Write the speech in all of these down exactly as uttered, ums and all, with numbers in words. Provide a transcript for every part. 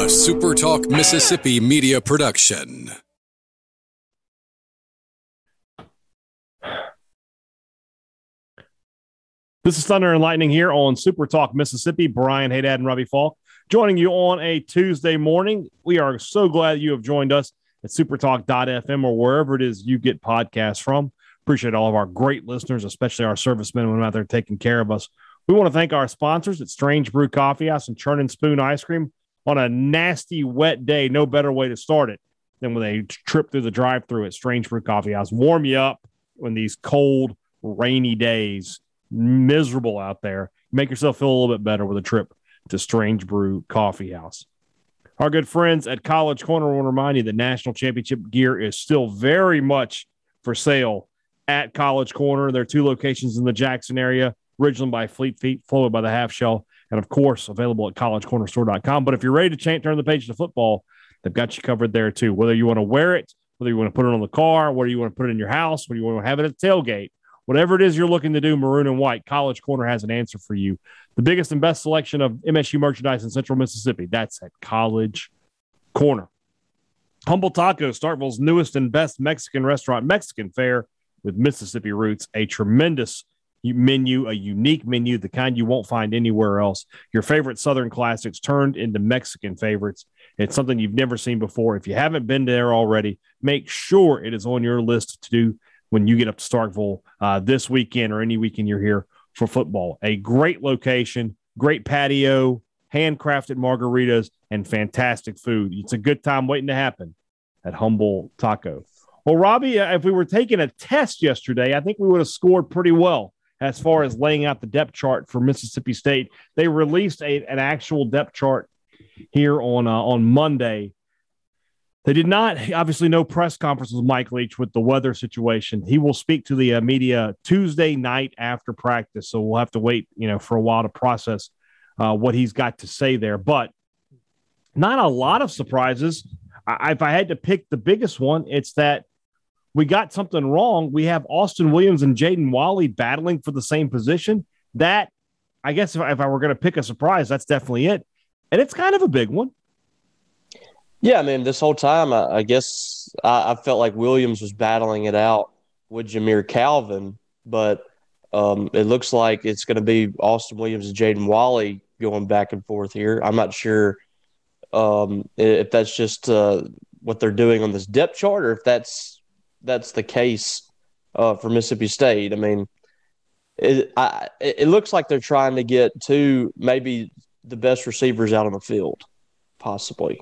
A Super Talk Mississippi media production. This is Thunder and Lightning here on Super Talk Mississippi. Brian Haydad and Robbie Falk joining you on a Tuesday morning. We are so glad you have joined us at supertalk dot f m or wherever it is you get podcasts from. Appreciate all of our great listeners, especially our servicemen and women out there taking care of us. We want to thank our sponsors at Strange Brew Coffee House and Churn and Spoon Ice Cream. On a nasty, wet day, no better way to start it than with a trip through the drive-thru at Strange Brew Coffee House. Warm you up when these cold, rainy days, miserable out there. Make yourself feel a little bit better with a trip to Strange Brew Coffee House. Our good friends at College Corner want to remind you that national championship gear is still very much for sale at College Corner. There are two locations in the Jackson area, Ridgeland by Fleet Feet, Flowood by the Half Shell, and, of course, available at college corner store dot com. But if you're ready to change, turn the page to football, they've got you covered there, too. Whether you want to wear it, whether you want to put it on the car, whether you want to put it in your house, whether you want to have it at the tailgate, whatever it is you're looking to do, maroon and white, College Corner has an answer for you. The biggest and best selection of M S U merchandise in Central Mississippi, that's at College Corner. Humble Tacos, Starkville's newest and best Mexican restaurant, Mexican fare with Mississippi roots, a tremendous menu, a unique menu, the kind you won't find anywhere else. Your favorite Southern classics turned into Mexican favorites. It's something you've never seen before. If you haven't been there already, make sure it is on your list to do when you get up to Starkville uh, this weekend or any weekend you're here for football. A great location, great patio, handcrafted margaritas, and fantastic food. It's a good time waiting to happen at Humble Taco. Well, Robbie, if we were taking a test yesterday, I think we would have scored pretty well as far as laying out the depth chart for Mississippi State. They released a, an actual depth chart here on uh, on Monday. They did not, obviously, no press conference with Mike Leach with the weather situation. He will speak to the uh, media Tuesday night after practice, so we'll have to wait, you know, for a while to process uh, what he's got to say there. But not a lot of surprises. I, if I had to pick the biggest one, it's that we got something wrong. We have Austin Williams and Jaden Walley battling for the same position. That, I guess, if I, if I were going to pick a surprise, that's definitely it. And it's kind of a big one. Yeah, I mean, this whole time, I, I guess I, I felt like Williams was battling it out with Jameer Calvin, but um, it looks like it's going to be Austin Williams and Jaden Walley going back and forth here. I'm not sure um, if that's just uh, what they're doing on this depth chart or if that's that's the case uh, for Mississippi State. I mean, it, I, it looks like they're trying to get two, maybe the best receivers out on the field, possibly.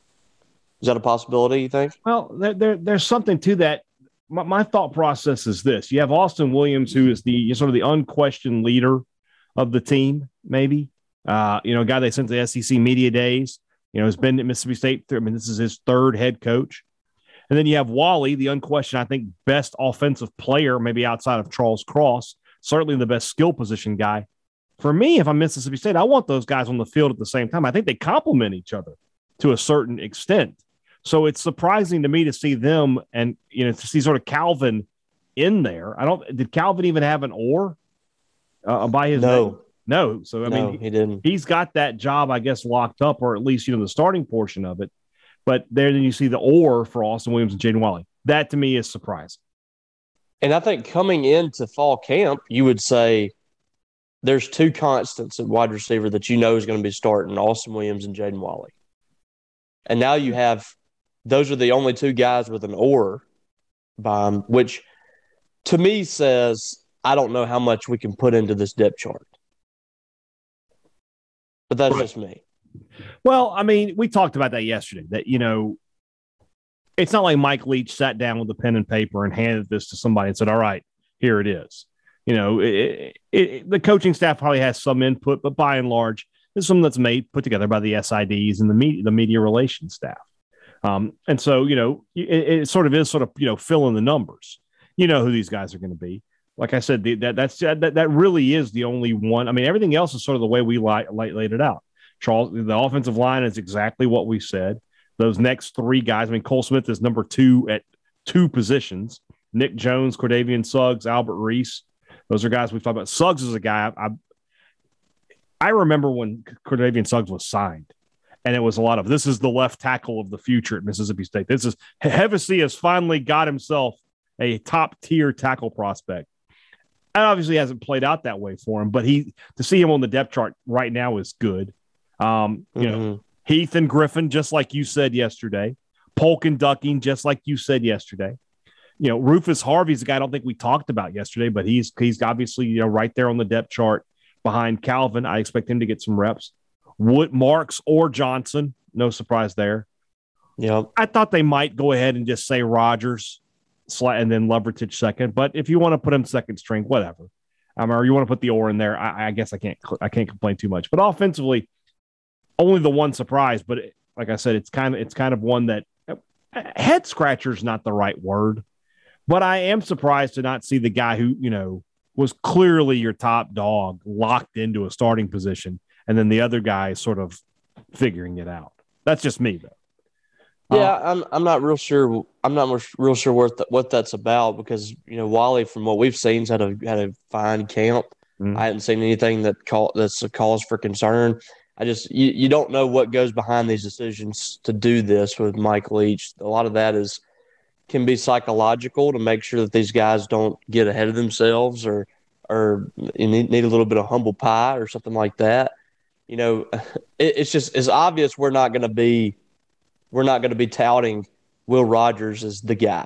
Is that a possibility, you think? Well, there, there there's something to that. My, my thought process is this. You have Austin Williams, who is the sort of the unquestioned leader of the team, maybe. Uh, you know, a guy they sent to the S E C media days, you know, has been at Mississippi State. I mean, this is his third head coach. And then you have Walley, the unquestioned, I think, best offensive player, maybe outside of Charles Cross, certainly the best skill position guy. For me, if I'm Mississippi State, I want those guys on the field at the same time. I think they complement each other to a certain extent. So it's surprising to me to see them and, you know, to see sort of Calvin in there. I don't, did Calvin even have an oar uh, by his no. name? No. So, I no, mean, he didn't. He's got that job, I guess, locked up, or at least, you know, the starting portion of it. But there then you see the or for Austin Williams and Jaden Walley. That to me is surprising. And I think coming into fall camp, you would say there's two constants at wide receiver that you know is going to be starting, Austin Williams and Jaden Walley. And now you have those are the only two guys with an or by them, which to me says I don't know how much we can put into this depth chart. But that's just me. Well, I mean, we talked about that yesterday, that, you know, it's not like Mike Leach sat down with a pen and paper and handed this to somebody and said, all right, here it is. You know, it, it, it, the coaching staff probably has some input, but by and large, it's something that's made, put together by the S I Ds and the media, the media relations staff. Um, and so, you know, it, it sort of is sort of, you know, fill in the numbers. You know who these guys are going to be. Like I said, the, that that's that, that really is the only one. I mean, everything else is sort of the way we light, light, laid it out. Charles, the offensive line is exactly what we said. Those next three guys, I mean, Cole Smith is number two at two positions. Nick Jones, Cordavian Suggs, Albert Reese. Those are guys we've talked about. Suggs is a guy I, I, I remember when Cordavian Suggs was signed. And it was a lot of, this is the left tackle of the future at Mississippi State. This is, Hevesy has finally got himself a top-tier tackle prospect. And obviously hasn't played out that way for him, but he to see him on the depth chart right now is good. Um, you mm-hmm. know, Heath and Griffin, just like you said yesterday. Polk and Ducking, just like you said yesterday. You know, Rufus Harvey's a guy I don't think we talked about yesterday, but he's he's obviously, you know, right there on the depth chart behind Calvin. I expect him to get some reps. Wood, Marks or Johnson, no surprise there. Yeah, I thought they might go ahead and just say Rogers and then Levertich second, but if you want to put him second string, whatever. Um, or you want to put the or in there, I, I guess I can't I can't complain too much. But offensively, only the one surprise. But it, like I said, it's kind of it's kind of one that head scratcher is not the right word. But I am surprised to not see the guy who, you know, was clearly your top dog locked into a starting position, and then the other guy sort of figuring it out. That's just me, though. Yeah, uh, I'm I'm not real sure. I'm not real sure what the, what that's about because you know Wally, from what we've seen, has had a had a fine camp. Mm-hmm. I hadn't seen anything that call, that's a cause for concern. I just you, you don't know what goes behind these decisions to do this with Mike Leach. A lot of that is. Can be psychological to make sure that these guys don't get ahead of themselves or or need, need a little bit of humble pie or something like that. You know, it, it's just it's obvious we're not going to be we're not going to be touting Will Rogers as the guy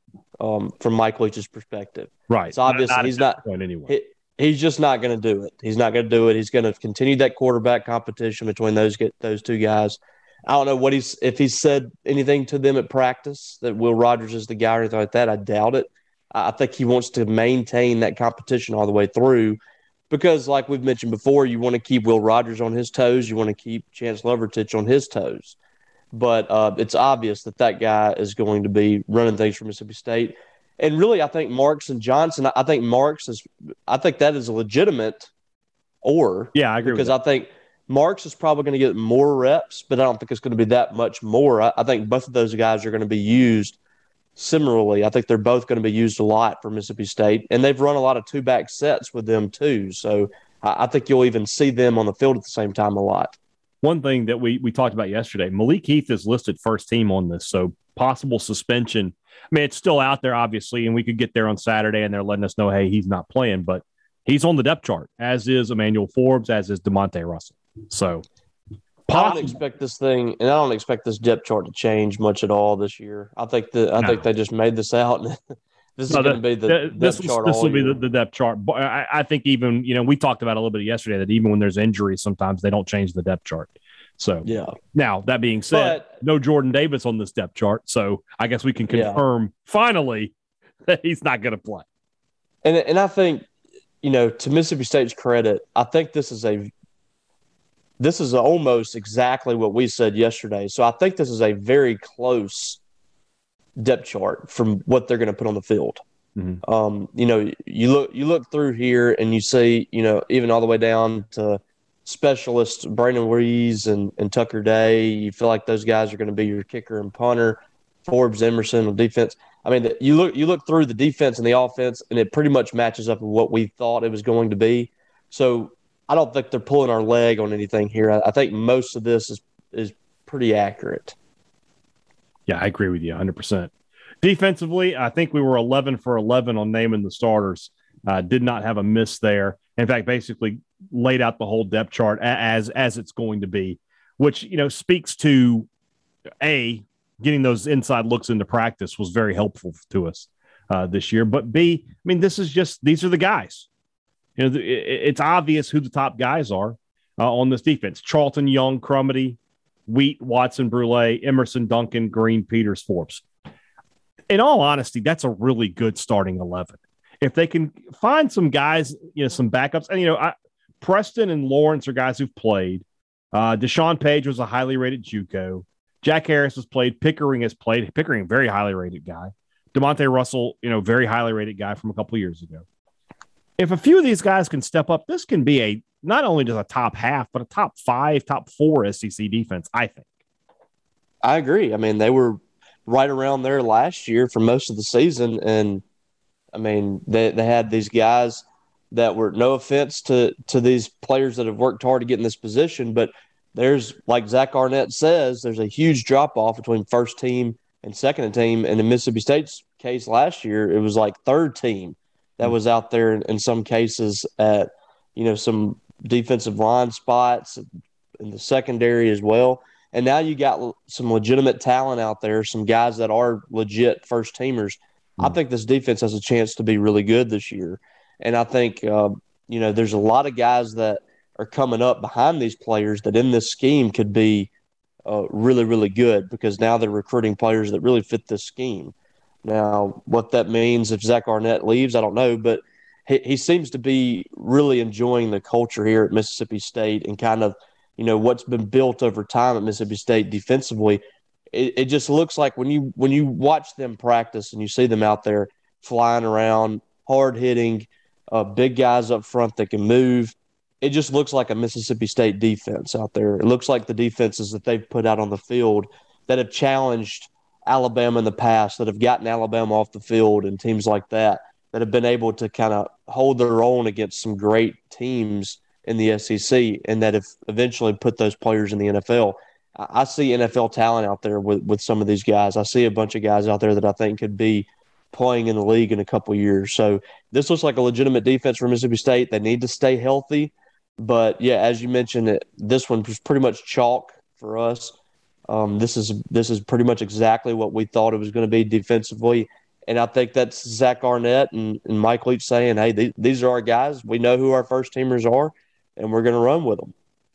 um, from Mike Leach's perspective. Right. It's obvious not, not he's not anyway. he, he's just not going to do it. He's not going to do it. He's going to continue that quarterback competition between those get those two guys. I don't know what he's if he's said anything to them at practice that Will Rogers is the guy or anything like that. I doubt it. I think he wants to maintain that competition all the way through because, like we've mentioned before, you want to keep Will Rogers on his toes. You want to keep Chance Levertich on his toes. But uh, it's obvious that that guy is going to be running things for Mississippi State. And really, I think Marks and Johnson, I think Marks is – I think that is a legitimate or. Yeah, I agree because with that. I think – Marks is probably going to get more reps, but I don't think it's going to be that much more. I, I think both of those guys are going to be used similarly. I think they're both going to be used a lot for Mississippi State, and they've run a lot of two-back sets with them too. So I, I think you'll even see them on the field at the same time a lot. One thing that we, we talked about yesterday, Malik Heath is listed first team on this, so possible suspension. I mean, it's still out there, obviously, and we could get there on Saturday, and they're letting us know, hey, he's not playing, but he's on the depth chart, as is Emmanuel Forbes, as is DeMonte Russell. So I don't expect this thing, and I don't expect this depth chart to change much at all this year. I think that I no. think they just made this out. And this is no, going to be the, the this depth chart. This will year. be the, the depth chart. But I, I think even you know we talked about a little bit yesterday that even when there's injuries, sometimes they don't change the depth chart. So yeah. Now that being said, but, no Jordan Davis on this depth chart. So I guess we can confirm yeah. finally that he's not going to play. And and I think you know to Mississippi State's credit, I think this is a. This is almost exactly what we said yesterday. So I think this is a very close depth chart from what they're going to put on the field. Mm-hmm. Um, you know, you look you look through here and you see, you know, even all the way down to specialists Brandon Rees and, and Tucker Day. You feel like those guys are going to be your kicker and punter. Forbes, Emerson on defense. I mean, you look you look through the defense and the offense, and it pretty much matches up with what we thought it was going to be. So I don't think they're pulling our leg on anything here. I, I think most of this is is pretty accurate. Yeah, I agree with you one hundred percent. Defensively, I think we were eleven for eleven on naming the starters. Uh, did not have a miss there. In fact, basically laid out the whole depth chart as as it's going to be, which you know speaks to A, getting those inside looks into practice was very helpful to us uh, this year. But B, I mean, this is just these are the guys. You know, it's obvious who the top guys are uh, on this defense. Charlton, Young, Crumity, Wheat, Watson, Brule, Emerson, Duncan, Green, Peters, Forbes. In all honesty, that's a really good starting eleven. If they can find some guys, you know, some backups. And, you know, I, Preston and Lawrence are guys who've played. Uh, Deshaun Page was a highly rated JUCO. Jack Harris has played. Pickering has played. Pickering, very highly rated guy. DeMonte Russell, you know, very highly rated guy from a couple of years ago. If a few of these guys can step up, this can be a not only just a top half, but a top five, top four S E C defense, I think. I agree. I mean, they were right around there last year for most of the season. And, I mean, they, they had these guys that were, no offense to, to these players that have worked hard to get in this position, but there's, like Zach Arnett says, there's a huge drop off between first team and second team. And in Mississippi State's case last year, it was like third team that was out there in, in some cases at, you know, some defensive line spots in the secondary as well. And now you got some legitimate talent out there, some guys that are legit first teamers. Mm-hmm. I think this defense has a chance to be really good this year. And I think, uh, you know, there's a lot of guys that are coming up behind these players that in this scheme could be uh, really, really good because now they're recruiting players that really fit this scheme. Now, what that means if Zach Arnett leaves, I don't know, but he, he seems to be really enjoying the culture here at Mississippi State and kind of, you know, what's been built over time at Mississippi State defensively. It, it just looks like when you when you watch them practice and you see them out there flying around, hard hitting, uh, big guys up front that can move, it just looks like a Mississippi State defense out there. It looks like the defenses that they've put out on the field that have challenged Alabama in the past, that have gotten Alabama off the field and teams like that, that have been able to kind of hold their own against some great teams in the S E C and that have eventually put those players in the N F L. I see N F L talent out there with, with some of these guys. I see a bunch of guys out there that I think could be playing in the league in a couple of years. So this looks like a legitimate defense for Mississippi State. They need to stay healthy. But, yeah, as you mentioned, it, this one was pretty much chalk for us. Um, this is this is pretty much exactly what we thought it was going to be defensively. And I think that's Zach Arnett and, and Mike Leach saying, hey, th- these are our guys. We know who our first teamers are, and we're going to run with them.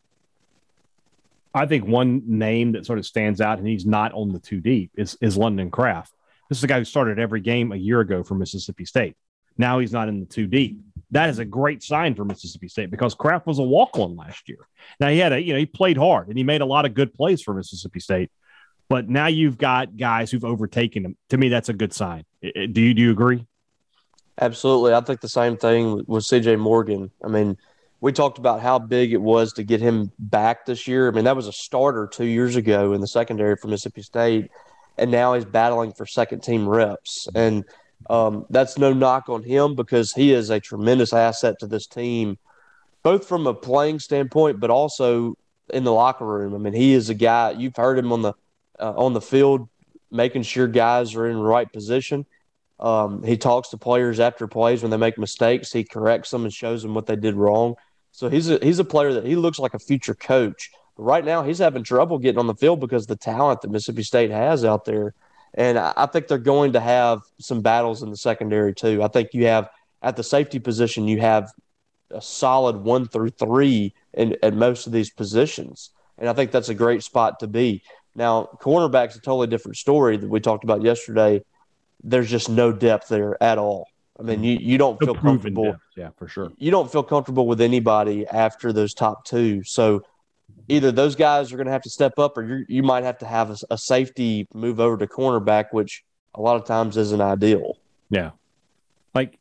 I think one name that sort of stands out, and he's not on the two deep, is, is London Craft. This is a guy who started every game a year ago for Mississippi State. Now he's not in the two deep. That is a great sign for Mississippi State because Kraft was a walk-on last year. Now he had a, you know, he played hard and he made a lot of good plays for Mississippi State. But now you've got guys who've overtaken him. To me, that's a good sign. Do you do you agree? Absolutely. I think the same thing with C J Morgan. I mean, we talked about how big it was to get him back this year. I mean, that was a starter two years ago in the secondary for Mississippi State, and now he's battling for second-team reps. And Um, that's no knock on him because he is a tremendous asset to this team, both from a playing standpoint, but also in the locker room. I mean, he is a guy – you've heard him on the uh, on the field making sure guys are in the right position. Um, he talks to players after plays when they make mistakes. He corrects them and shows them what they did wrong. So he's a, he's a player that he looks like a future coach. But right now he's having trouble getting on the field because of the talent that Mississippi State has out there. And I think they're going to have some battles in the secondary too. I think you have at the safety position, you have a solid one through three in, at most of these positions. And I think that's a great spot to be. Now, cornerback's a totally different story that we talked about yesterday. There's just no depth there at all. I mean, you, you don't feel comfortable. Depth. Yeah, for sure. You don't feel comfortable with anybody after those top two. So either those guys are going to have to step up or you you might have to have a, a safety move over to cornerback, which a lot of times isn't ideal. Yeah. Like,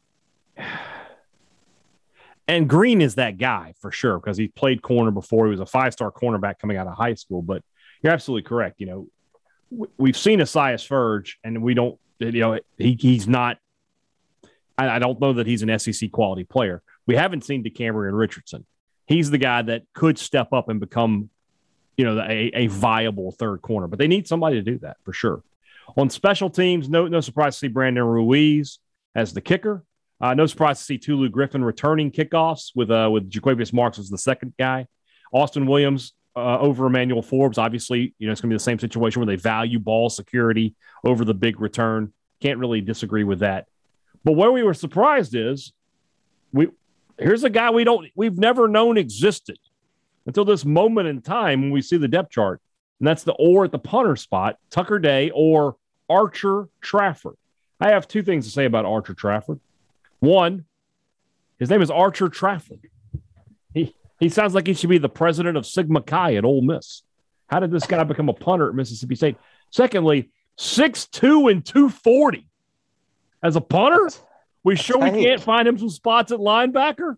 and Green is that guy for sure because he played corner before. He was a five-star cornerback coming out of high school. But you're absolutely correct. You know, we've seen Asias Furge, and we don't, you know, he he's not, I, I don't know that he's an S E C quality player. We haven't seen DeCamerion Richardson. He's the guy that could step up and become, you know, a, a viable third corner. But they need somebody to do that for sure. On special teams, no no surprise to see Brandon Ruiz as the kicker. Uh, no surprise to see Tulu Griffin returning kickoffs with uh, with Jaquavius Marks as the second guy. Austin Williams uh, over Emmanuel Forbes. Obviously, you know, it's going to be the same situation where they value ball security over the big return. Can't really disagree with that. But where we were surprised is we – here's a guy we don't, we've never known existed until this moment in time when we see the depth chart. And that's the or at the punter spot, Tucker Day or Archer Trafford. I have two things to say about Archer Trafford. One, his name is Archer Trafford. He he sounds like he should be the president of Sigma Chi at Ole Miss. How did this guy become a punter at Mississippi State? Secondly, six two and two forty as a punter? We sure we can't find him some spots at linebacker?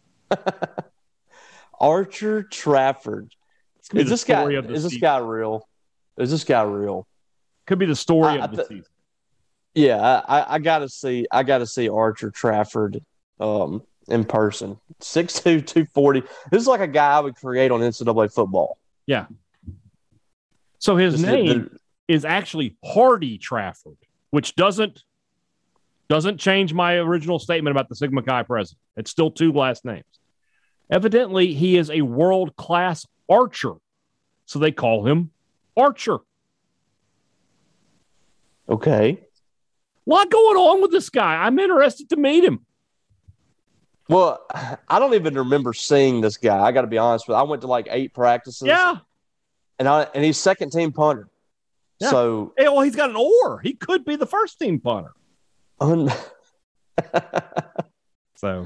Archer Trafford. Is this guy is this season. guy real? Is this guy real? Could be the story I, of the th- season. Yeah, I, I gotta see I gotta see Archer Trafford um, in person. six two, two forty. This is like a guy I would create on N C double A football. Yeah. So his Just the- name the- is actually Hardy Trafford, which doesn't doesn't change my original statement about the Sigma Chi president. It's still two last names. Evidently, he is a world-class archer, so they call him Archer. Okay. A lot going on with this guy. I'm interested to meet him. Well, I don't even remember seeing this guy. I got to be honest with you. I went to like eight practices. Yeah. And I and he's second team punter. Yeah. So, Hey, well, he's got an oar. He could be the first team punter. un- So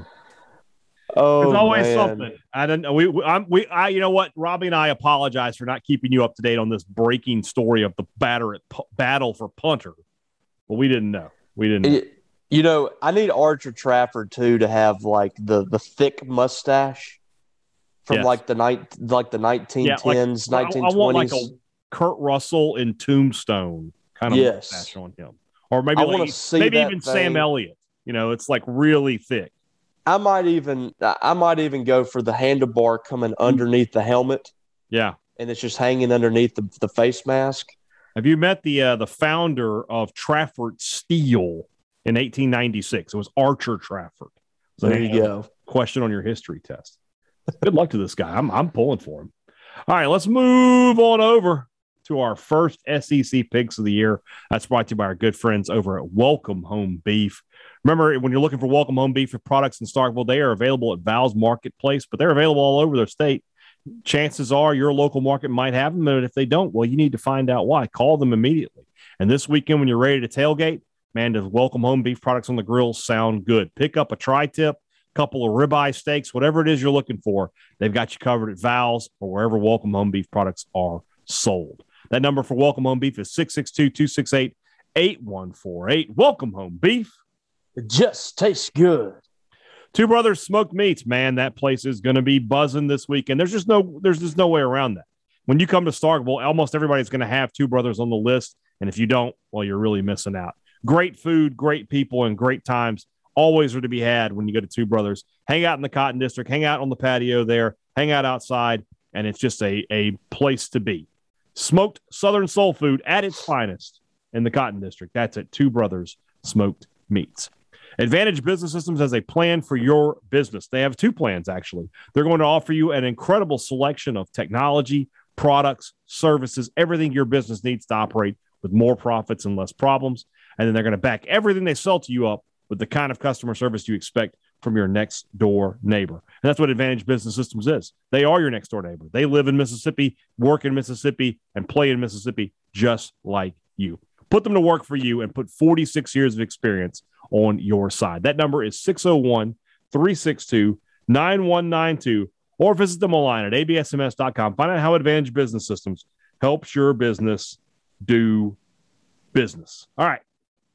oh, there's always man. something. I don't know. We, we, I'm, we, I, you know what? Robbie and I apologize for not keeping you up to date on this breaking story of the batter at, battle for punter. But we didn't know. We didn't. Know. It- You know, I need Archer Trafford too to have like the, the thick mustache from Yes. like the night like the nineteen tens, like, nineteen I, I want like twenties. a Kurt Russell in Tombstone kind of Yes. mustache on him, or maybe I like, wanna see maybe that even thing. Sam Elliott. You know, it's like really thick. I might even I might even go for the handlebar coming underneath the helmet, Yeah. and it's just hanging underneath the, the face mask. Have you met the uh, the founder of Trafford Steel in eighteen ninety-six? It was Archer Trafford. So There you go. Question on your history test. Good luck to this guy. I'm I'm pulling for him. All right, let's move on over to our first S E C picks of the year. That's brought to you by our good friends over at Welcome Home Beef. Remember, when you're looking for Welcome Home Beef products in Starkville, they are available at Val's Marketplace, but they're available all over their state. Chances are your local market might have them, and if they don't, well, you need to find out why. Call them immediately. And this weekend, when you're ready to tailgate, man, does Welcome Home Beef products on the grill sound good. Pick up a tri-tip, couple of ribeye steaks, whatever it is you're looking for. They've got you covered at Val's or wherever Welcome Home Beef products are sold. That number for Welcome Home Beef is six six two, two six eight, eight one four eight. Welcome Home Beef. It just tastes good. Two Brothers Smoked Meats, man, that place is going to be buzzing this weekend. There's just no, there's just no way around that. When you come to Starkville, almost everybody's going to have Two Brothers on the list, and if you don't, well, you're really missing out. Great food, great people, and great times always are to be had when you go to Two Brothers. Hang out in the Cotton District, hang out on the patio there, hang out outside, and it's just a, a place to be. Smoked Southern soul food at its finest in the Cotton District. That's at Two Brothers Smoked Meats. Advantage Business Systems has a plan for your business. They have two plans, actually. They're going to offer you an incredible selection of technology, products, services, everything your business needs to operate with more profits and less problems. And then they're going to back everything they sell to you up with the kind of customer service you expect from your next door neighbor. And that's what Advantage Business Systems is. They are your next door neighbor. They live in Mississippi, work in Mississippi, and play in Mississippi just like you. Put them to work for you and put forty-six years of experience on your side. That number is six oh one, three six two, nine one nine two, or visit them online at a b s m s dot com. Find out how Advantage Business Systems helps your business do business. All right.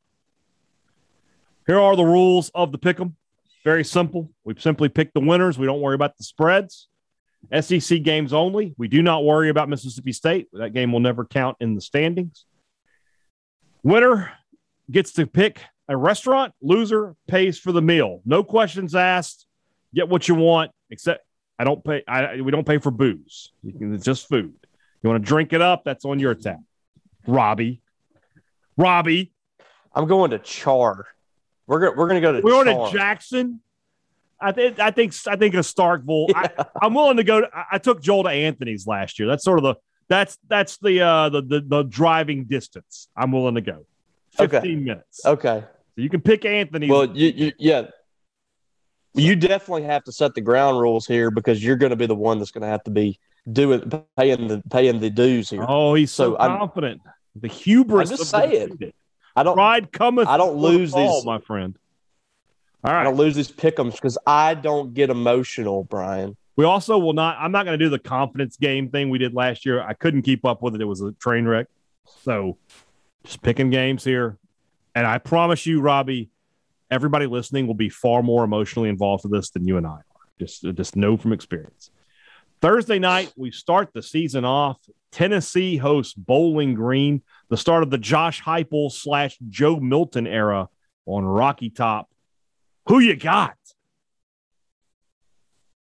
Here are the rules of the pick'em. Very simple. We simply pick the winners. We don't worry about the spreads. S E C games only. We do not worry about Mississippi State. That game will never count in the standings. Winner gets to pick a restaurant. Loser pays for the meal. No questions asked. Get what you want, except I don't pay. I, we don't pay for booze. You can, it's just food. You want to drink it up? That's on your tab. Robbie. Robbie. I'm going to Char. We're gonna we're gonna go to. We're Char. going to Jackson. I think I think I think a Starkville. Yeah. I, I'm willing to go. To, I, I took Joel to Anthony's last year. That's sort of the that's that's the uh the the, the driving distance. I'm willing to go. Fifteen okay. minutes. Okay. So you can pick Anthony. Well, you, you yeah. You definitely have to set the ground rules here because you're going to be the one that's going to have to be doing paying the paying the dues here. Oh, he's so, So I'm- confident. The hubris. I'm just of the saying. defeated. I don't Pride cometh. I don't before the lose fall, these- my friend. All I right. don't lose these pick'ems because I don't get emotional, Brian. We also will not. I'm not going to do the confidence game thing we did last year. I couldn't keep up with it. It was a train wreck. So, just picking games here, and I promise you, Robbie, everybody listening will be far more emotionally involved with this than you and I are. Just, just know from experience. Thursday night, we start the season off. Tennessee hosts Bowling Green, the start of the Josh Heupel slash Joe Milton era on Rocky Top. Who you got?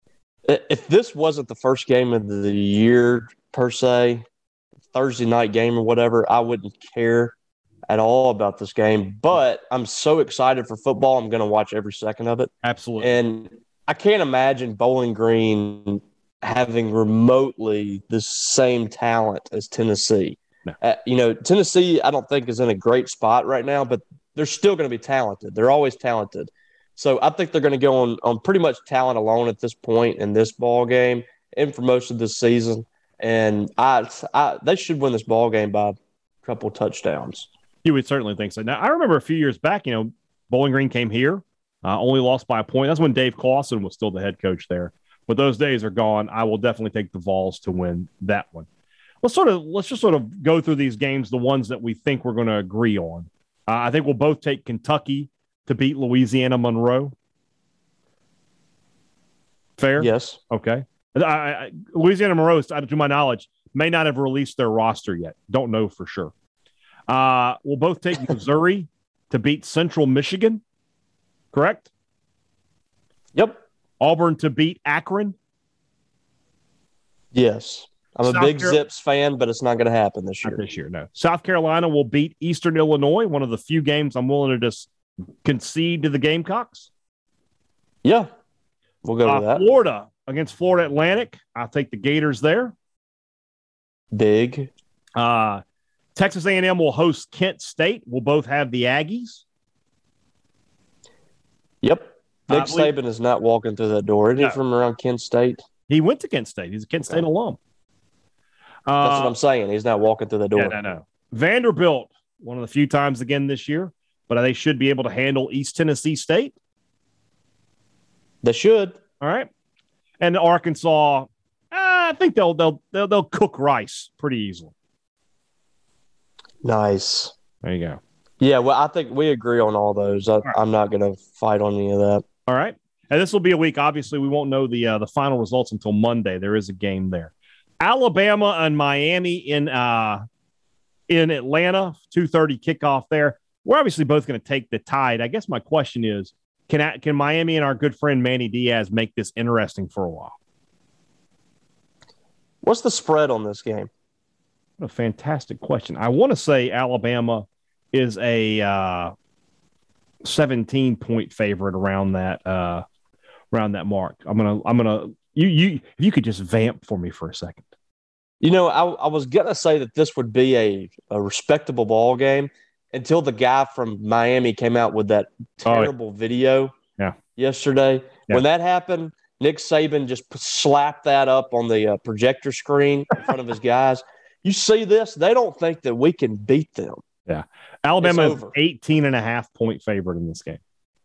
If this wasn't the first game of the year per se, Thursday night game or whatever, I wouldn't care at all about this game. But I'm so excited for football, I'm going to watch every second of it. Absolutely. And I can't imagine Bowling Green having remotely the same talent as Tennessee. No. Uh, you know, Tennessee, I don't think is in a great spot right now, but they're still going to be talented. They're always talented. So I think they're going to go on, on pretty much talent alone at this point in this ball game and for most of this season. And I, I they should win this ball game by a couple touchdowns. You would certainly think so. Now, I remember a few years back, you know, Bowling Green came here, uh, only lost by a point. That's when Dave Clawson was still the head coach there. But those days are gone. I will definitely take the Vols to win that one. Let's sort of let's just sort of go through these games, the ones that we think we're going to agree on. Uh, I think we'll both take Kentucky to beat Louisiana Monroe. Fair? Yes. Okay. I, I, Louisiana Monroe, to my knowledge, may not have released their roster yet. Don't know for sure. Uh, we'll both take Missouri to beat Central Michigan. Correct? Yep. Auburn to beat Akron. Yes. I'm South a big Carol- Zips fan, but it's not going to happen this year. Not this year, no. South Carolina will beat Eastern Illinois, one of the few games I'm willing to just concede to the Gamecocks. Yeah. We'll go Uh, with that. Florida against Florida Atlantic. I'll take the Gators there. Big. Uh, Texas A and M will host Kent State. We'll both have the Aggies. Yep. Nick I believe- Saban is not walking through that door. Isn't he No. from around Kent State? He went to Kent State. He's a Kent State alum. Uh, That's what I'm saying. He's not walking through the door. Yeah, no, no. Vanderbilt, one of the few times again this year, but they should be able to handle East Tennessee State. They should. All right. And Arkansas, I think they'll they'll they'll, they'll cook Rice pretty easily. Nice. There you go. Yeah, well, I think we agree on all those. I, right. I'm not going to fight on any of that. All right. And this will be a week. Obviously, we won't know the uh, the final results until Monday. There is a game there. Alabama and Miami in uh, in Atlanta, two thirty kickoff there. We're obviously both going to take the Tide. I guess my question is, can can Miami and our good friend Manny Diaz make this interesting for a while? What's the spread on this game? What a fantastic question. I want to say Alabama is a uh, seventeen point favorite around that uh, around that mark. I'm gonna I'm gonna you you if you could just vamp for me for a second. You know, I, I was going to say that this would be a, a respectable ball game until the guy from Miami came out with that terrible oh, yeah. video yeah. yesterday. Yeah. When that happened, Nick Saban just slapped that up on the uh, projector screen in front of his guys. You see this? They don't think that we can beat them. Yeah. Alabama is eighteen and a half point favorite in this game.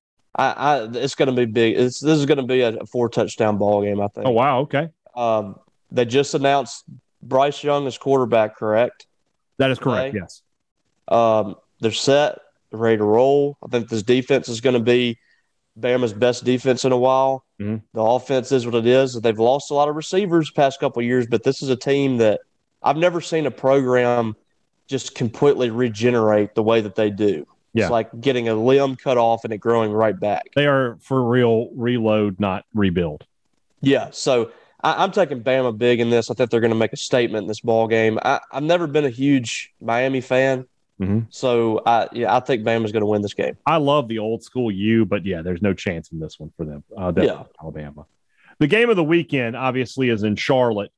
I, I It's going to be big. It's, this is going to be a four-touchdown ball game, I think. Oh, wow. Okay. Um, they just announced Bryce Young is quarterback, correct? That is correct, okay. Yes. Um, they're set, they're ready to roll. I think this defense is going to be Bama's best defense in a while. Mm-hmm. The offense is what it is. They've lost a lot of receivers the past couple of years, but this is a team that I've never seen a program just completely regenerate the way that they do. Yeah. It's like getting a limb cut off and it growing right back. They are for real reload, not rebuild. Yeah, so I, I'm taking Bama big in this. I think they're going to make a statement in this ball game. I, I've never been a huge Miami fan, mm-hmm. so I, yeah, I think Bama's going to win this game. I love the old school U, but yeah, there's no chance in this one for them. Uh, yeah. Alabama. The game of the weekend, obviously, is in Charlotte,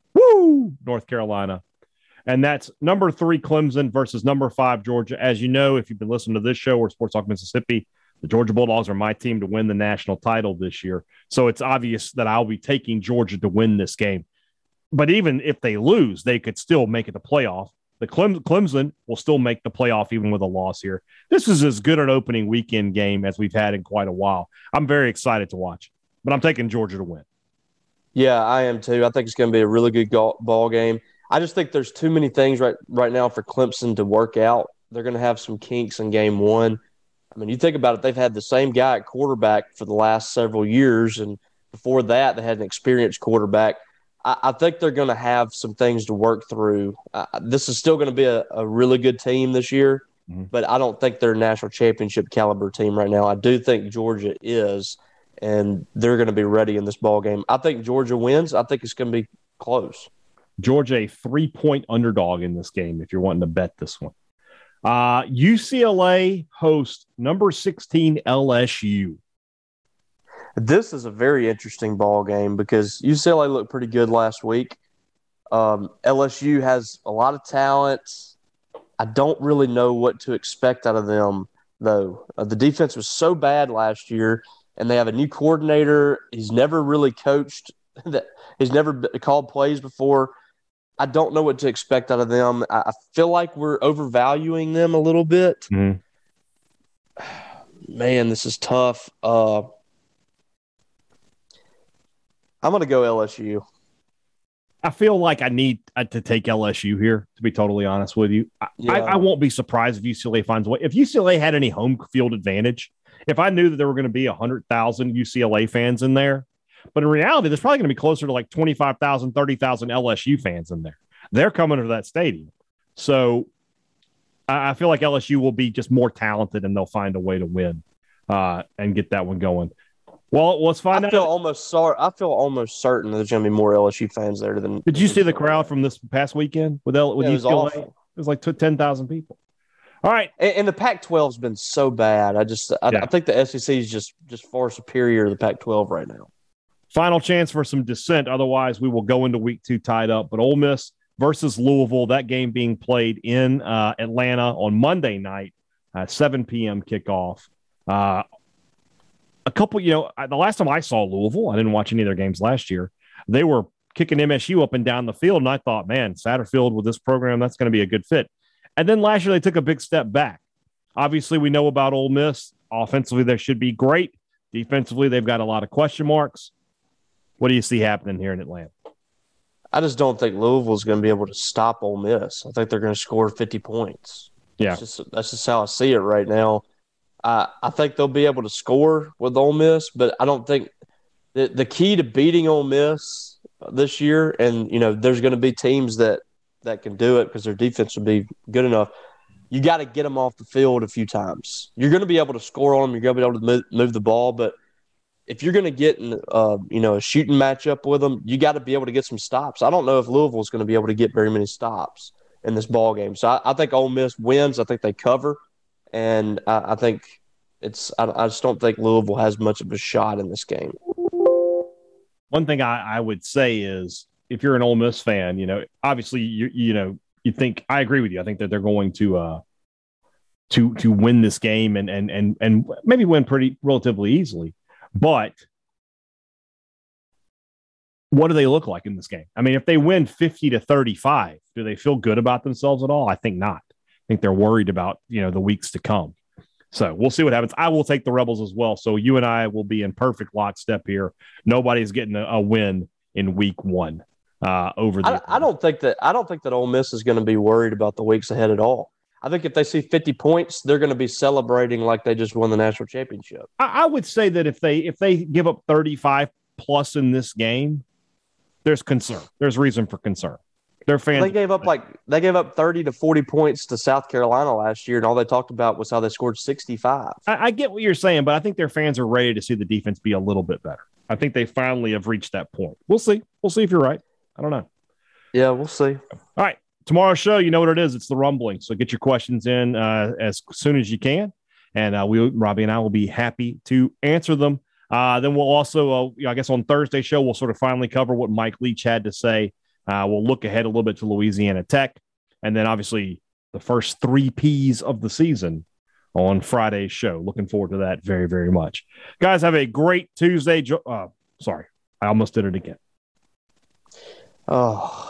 woo, North Carolina. And that's number three Clemson versus number five Georgia. As you know, if you've been listening to this show or Sports Talk Mississippi, the Georgia Bulldogs are my team to win the national title this year. So it's obvious that I'll be taking Georgia to win this game. But even if they lose, they could still make it the playoff. The Clem- Clemson will still make the playoff even with a loss here. This is as good an opening weekend game as we've had in quite a while. I'm very excited to watch, but I'm taking Georgia to win. Yeah, I am too. I think it's going to be a really good go- ball game. I just think there's too many things right right now for Clemson to work out. They're going to have some kinks in game one. I mean, you think about it, they've had the same guy at quarterback for the last several years, and before that, they had an experienced quarterback. I, I think they're going to have some things to work through. Uh, this is still going to be a, a really good team this year, mm-hmm. but I don't think they're a national championship caliber team right now. I do think Georgia is, and they're going to be ready in this ball game. I think Georgia wins. I think it's going to be close. Georgia, a three-point underdog in this game if you're wanting to bet this one. Uh, U C L A hosts number sixteen L S U. This is a very interesting ball game because U C L A looked pretty good last week. Um, L S U has a lot of talent. I don't really know what to expect out of them, though. Uh, the defense was so bad last year, and they have a new coordinator. He's never really coached. He's never called plays before. I don't know what to expect out of them. I feel like we're overvaluing them a little bit. Mm-hmm. Man, this is tough. Uh, I'm going to go L S U. I feel like I need to take L S U here, to be totally honest with you. I, yeah. I, I won't be surprised if U C L A finds a way. If U C L A had any home field advantage, if I knew that there were going to be one hundred thousand U C L A fans in there, but in reality, there's probably going to be closer to like twenty-five thousand, thirty thousand L S U fans in there. They're coming to that stadium. So I, I feel like L S U will be just more talented and they'll find a way to win uh, and get that one going. Well, let's find I out. Feel almost sorry. I feel almost certain there's going to be more L S U fans there than. Did you see the crowd from this past weekend with L? With yeah, it U was C L A? awful. It was like ten thousand people. All right, and, and the Pac twelve's been so bad. I just, I, yeah. I think the S E C is just, just far superior to the Pac twelve right now. Final chance for some dissent. Otherwise, we will go into week two tied up. But Ole Miss versus Louisville, that game being played in uh, Atlanta on Monday night, uh, seven p.m. kickoff. Uh, a couple, you know, the last time I saw Louisville, I didn't watch any of their games last year. They were kicking M S U up and down the field, and I thought, man, Satterfield with this program, that's going to be a good fit. And then last year they took a big step back. Obviously, we know about Ole Miss. Offensively, they should be great. Defensively, they've got a lot of question marks. What do you see happening here in Atlanta? I just don't think Louisville's going to be able to stop Ole Miss. I think they're going to score fifty points. Yeah, that's just, that's just how I see it right now. Uh, I think they'll be able to score with Ole Miss, but I don't think the the key to beating Ole Miss this year, and you know, there's going to be teams that that can do it because their defense will be good enough. You got to get them off the field a few times. You're going to be able to score on them. You're going to be able to move, move the ball, but if you're going to get in, uh, you know, a shooting matchup with them, you got to be able to get some stops. I don't know if Louisville is going to be able to get very many stops in this ball game. So I, I think Ole Miss wins. I think they cover, and I, I think it's. I, I just don't think Louisville has much of a shot in this game. One thing I, I would say is, if you're an Ole Miss fan, you know, obviously you you know you think I agree with you. I think that they're going to uh, to to win this game and and and and maybe win pretty relatively easily. But what do they look like in this game? I mean, if they win fifty to thirty-five, do they feel good about themselves at all? I think not. I think they're worried about, you know, the weeks to come. So we'll see what happens. I will take the Rebels as well. So you and I will be in perfect lockstep here. Nobody's getting a, a win in week one uh, over the. I, I don't think that I don't think that Ole Miss is going to be worried about the weeks ahead at all. I think if they see fifty points, they're going to be celebrating like they just won the national championship. I, I would say that if they if they give up thirty-five plus in this game, there's concern. There's reason for concern. Their fans. They gave up like they gave up thirty to forty points to South Carolina last year, and all they talked about was how they scored sixty-five. I, I get what you're saying, but I think their fans are ready to see the defense be a little bit better. I think they finally have reached that point. We'll see. We'll see if you're right. I don't know. Yeah, we'll see. All right. Tomorrow's show, you know what it is. It's the Rumbling. So get your questions in uh, as soon as you can. And uh, we, Robbie and I will be happy to answer them. Uh, then we'll also, uh, you know, I guess on Thursday's show, we'll sort of finally cover what Mike Leach had to say. Uh, we'll look ahead a little bit to Louisiana Tech. And then obviously the first three Ps of the season on Friday's show. Looking forward to that very, very much. Guys, have a great Tuesday. Uh, sorry, I almost did it again. Oh,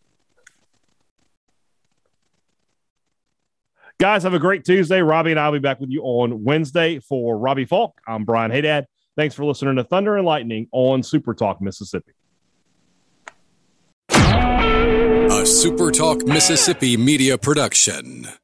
Guys, have a great Tuesday. Robbie and I will be back with you on Wednesday. For Robbie Falk, I'm Brian Haydad. Thanks for listening to Thunder and Lightning on Super Talk Mississippi. A Super Talk Mississippi media production.